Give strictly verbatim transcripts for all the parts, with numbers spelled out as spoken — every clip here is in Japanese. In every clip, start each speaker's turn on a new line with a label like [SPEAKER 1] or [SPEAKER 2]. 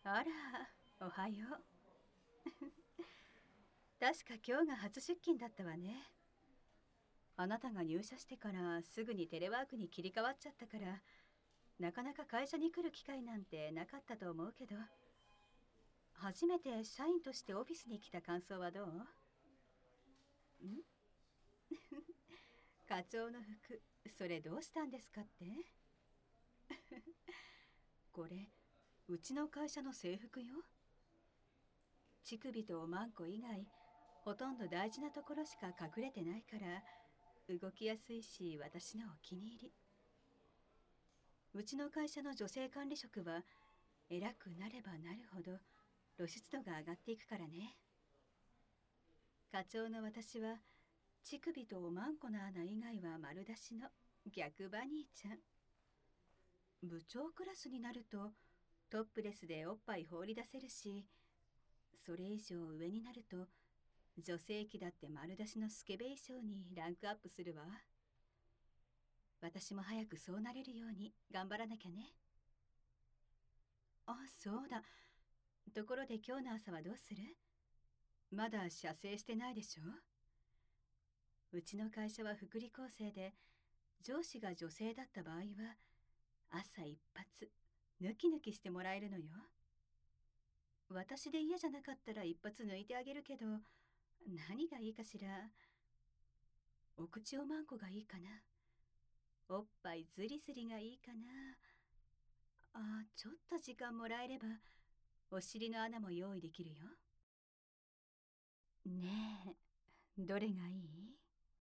[SPEAKER 1] あら、おはよう。確か今日が初出勤だったわね。あなたが入社してからすぐにテレワークに切り替わっちゃったから、なかなか会社に来る機会なんてなかったと思うけど、初めて社員としてオフィスに来た感想はどう？ん課長の服、それどうしたんですかって？これ、うちの会社の制服よ。乳首とおまんこ以外、ほとんど大事なところしか隠れてないから、動きやすいし私のお気に入り。うちの会社の女性管理職は偉くなればなるほど露出度が上がっていくからね。課長の私は乳首とおまんこの穴以外は丸出しの逆バニーちゃん。部長クラスになるとトップレスでおっぱい放り出せるし、それ以上上になると女性器だって丸出しのスケベ衣装にランクアップするわ。私も早くそうなれるように頑張らなきゃね。あ、そうだ。ところで今日の朝はどうする？まだ射精してないでしょ？うちの会社は福利厚生で、上司が女性だった場合は朝一発抜き抜きしてもらえるのよ。私で嫌じゃなかったら一発抜いてあげるけど、何がいいかしら。お口おまんこがいいかな、おっぱいズリズリがいいかな。あ、ちょっと時間もらえればお尻の穴も用意できるよ。ねえ、どれがいい？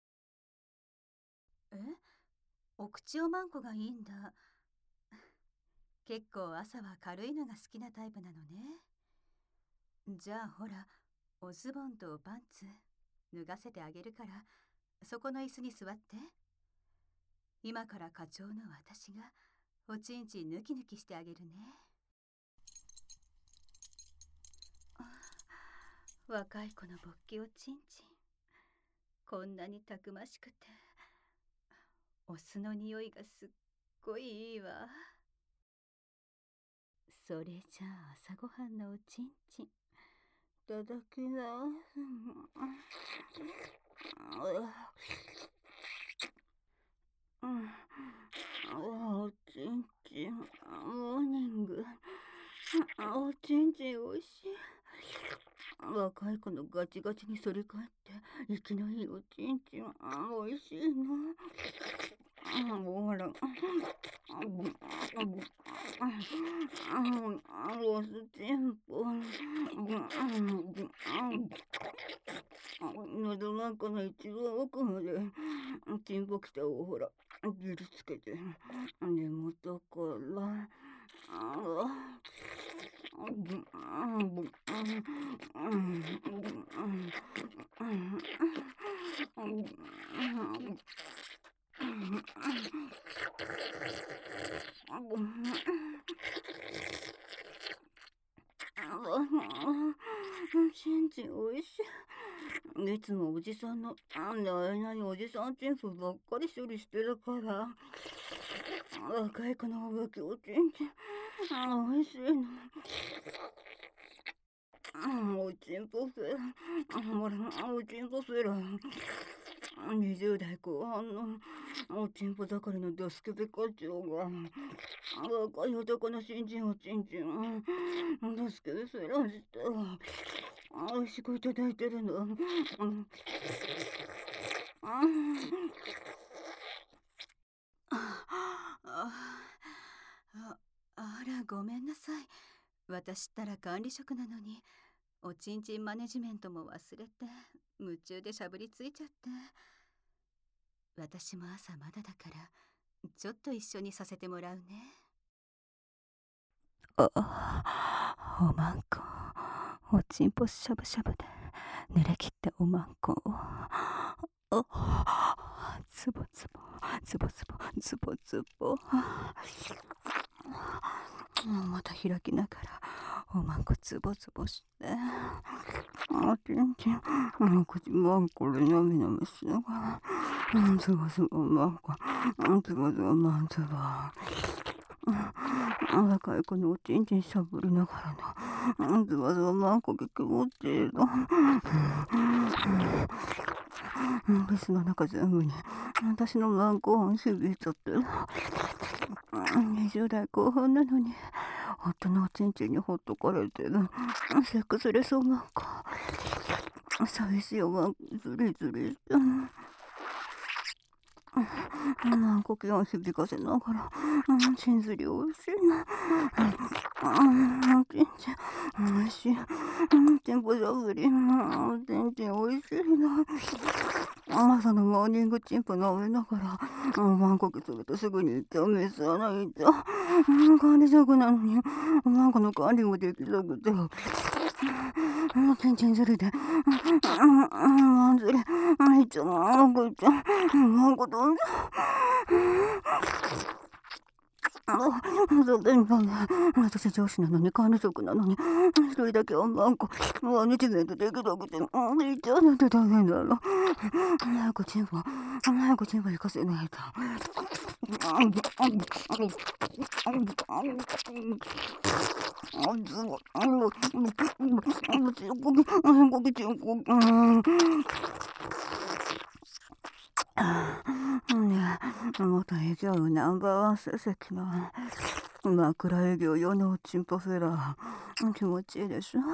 [SPEAKER 1] え？お口おまんこがいいんだ。結構朝は軽いのが好きなタイプなのね。じゃあほら、おズボンとパンツ脱がせてあげるから、そこの椅子に座って。今から課長の私がおちんちん抜き抜きしてあげるね。若い子の勃起おちんちん、こんなにたくましくて、お酢の匂いがすっごいいいわ。それじゃあ朝ごはんのおちんちん、いただきます。うん、おちんちんモーニング、おちんちんおいしい。若い子のガチガチに反り返って息のいいおちんちん、おいしいな。ほら、おすちんぽ、喉なんかの一番奥までちんぽきたをほらギリつけて、根元からちんちんおいしい。いつもおじさんのあんなあいなにおじさんちんぽばっかり処理してるから、若い子の動きおちんちんおいしいの。おちんぽフェラ、ほら、おちんぽフェラ。にじゅう代後半のおちんぽ盛りのドスケベ課長が、若い男の新人おちんちん、ドスケベフェラして、美味しくいただいてるの。ああ、あら、ごめんなさい。私ったら管理職なのに、おちんちんマネジメントも忘れて、夢中でしゃぶりついちゃって。私も朝まだだから、ちょっと一緒にさせてもらうね。あ、おまんこ、おちんぽしゃぶしゃぶで濡れきったおまんこを、あ、ズボズボズボズボズボズボ、また開きながらおまんこズボズボして、おちんちん口まんこでなみなみしながら、ズボズボまんこ、ズボズボまんズボ、
[SPEAKER 2] 若い子のおちんちんしゃぶりながらな、ずわずわマンコ気持ちいいの。リスの中全部に私のマンコ音響いちゃってる。にじゅう代後半なのに夫のおちんちんにほっとかれてるセックスレスおマンコ。寂しいおマンコズリズリしてマンコ気音響かせながらちんずりおいしいな。おちんちんおいしい。ちんぽしゃぶりおちんちんおいしいな。朝のモーニングチンポ飲みながらマンコ気するとすぐに行ってお水はないと管理職なのにマンコの管理もできなくてちんちんずりでマンずりいつもマンコいちゃマンコ飛んじゃそうだよね。私上司なのに管理職なのに一人だけはマンコマネジメントできなくていっちゃうなんて大変だろ。早くチンポ早くチンポ行かせないと。元営業部ナンバーワン成績の枕営業用のチンポフェラー気持ちいいでしょ。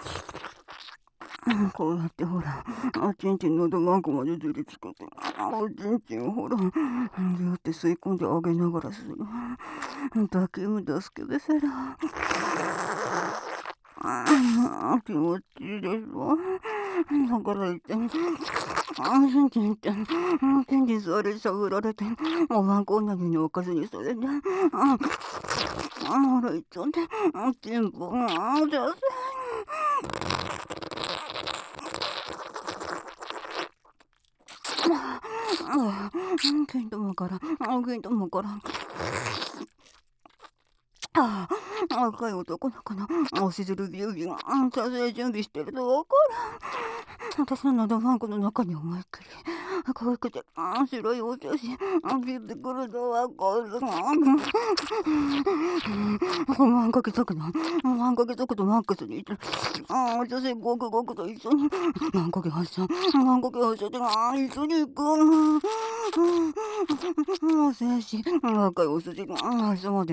[SPEAKER 2] こうやってほらおちんちんのどマンコまでずりつけておちんちんをほらギュって吸い込んであげながらするバキュームダスケベフェラー気持ちいいでしょ。だから言ってちんちんってちんちん座りしゃぶられておまんこなびにおかずにそれでほらいっちゃってチンポじゃせけんともからけんともからああ、若い男の子のおしずるビュービーが撮影準備してるとわからん。私の喉マンコの中に思いっきり可愛くて白いお写真ピってくるとわかる。マンコ気速度マンコ気速度マックスにいって女性ごくごくと一緒にマンコ気発射マンコ気発射で一緒に行く。お精子若いお筋が足まで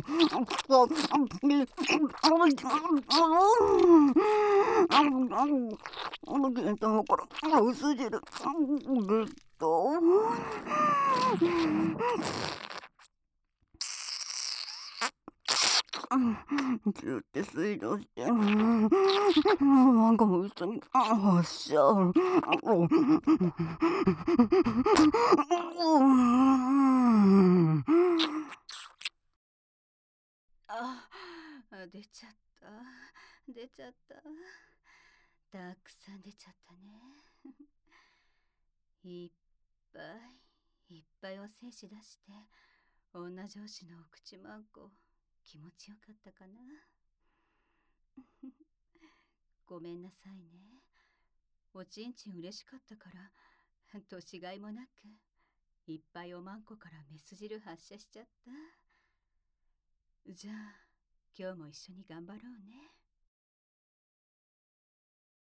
[SPEAKER 2] ゲタのからお筋でゲットギュって水道してなんかもう一緒に発射
[SPEAKER 1] あ、出ちゃった。出ちゃった。たくさん出ちゃったね。いっぱいいっぱいお精子出して女上司のお口マンコ気持ちよかったかな。ごめんなさいね。おちんちん嬉しかったから年がいもなくいっぱいおまんこからメス汁発射しちゃった。じゃあ今日も一緒に頑張ろうね。